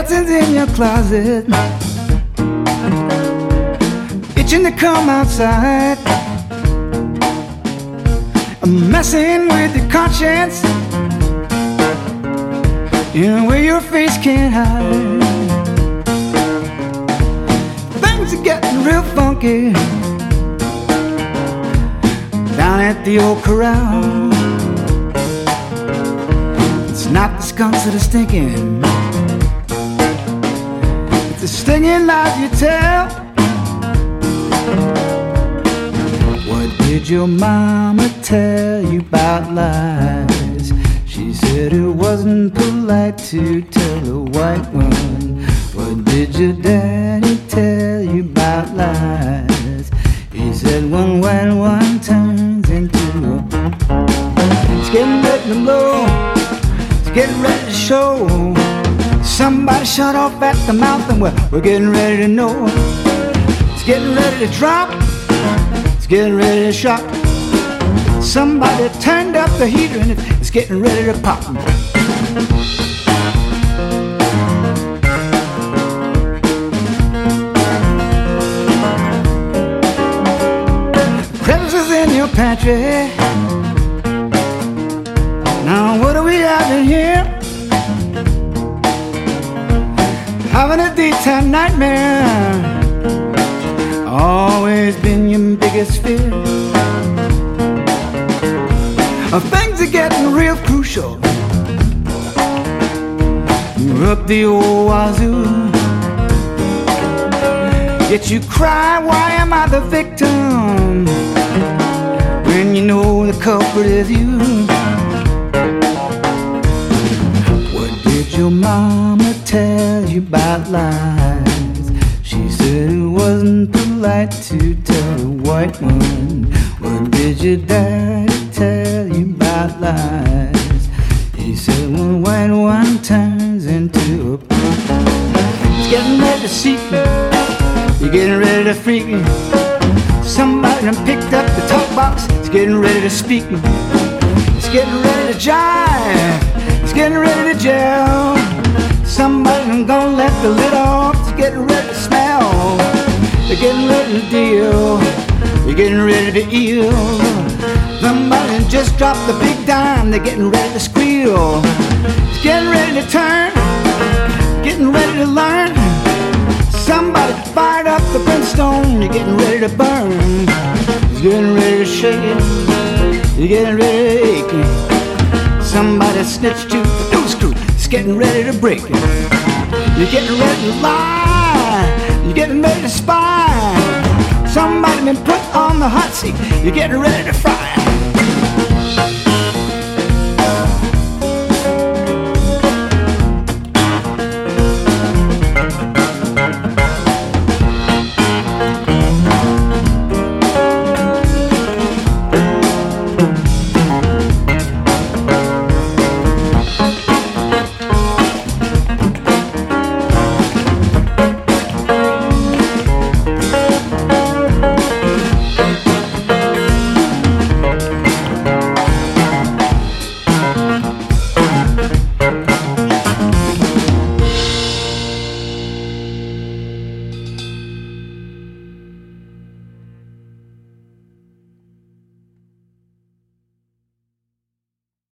Skeletons in your closet, itching to come outside, messing with your conscience in a way your face can't hide. Things are getting real funky down at the old corral. It's not the skunks that are stinking, it's the stinging lies you tell. What did your mama tell you about lies? She said it wasn't polite to tell a white one. What did your daddy tell you about lies? He said one white one turns into a... It's getting ready to blow, it's getting ready to show. Somebody shut off at the mouth and we're getting ready to know. It's getting ready to drop, it's getting ready to shock. Somebody turned up the heater and it's getting ready to pop. Crevices in your pantry. Now what do we have in here? Having a daytime nightmare, always been your biggest fear. Things are getting real crucial. You're up the old wazoo, yet you cry, why am I the victim? When you know the culprit is you. What did your mama tell you about lies? She said it wasn't polite to tell a white one. What did your daddy tell you about lies? He said one white one turns into a... It's getting ready to seek me, you're getting ready to freak me. Somebody done picked up the talk box, it's getting ready to speak me. It's getting ready to jive, it's getting ready to gel. Somebody done gonna let the lid off, it's getting ready to smell. They're getting ready to deal, you're getting ready to eel. Somebody just dropped the big dime, they're getting ready to squeal. It's getting ready to turn, getting ready to learn. Somebody fired up the brimstone, you're getting ready to burn. It's getting ready to shake it, you're getting ready to ache it. Somebody snitched you the new screw, it's getting ready to break it. You're getting ready to lie, you're getting ready to spy. Somebody been put on the hot seat, you're getting ready to fry.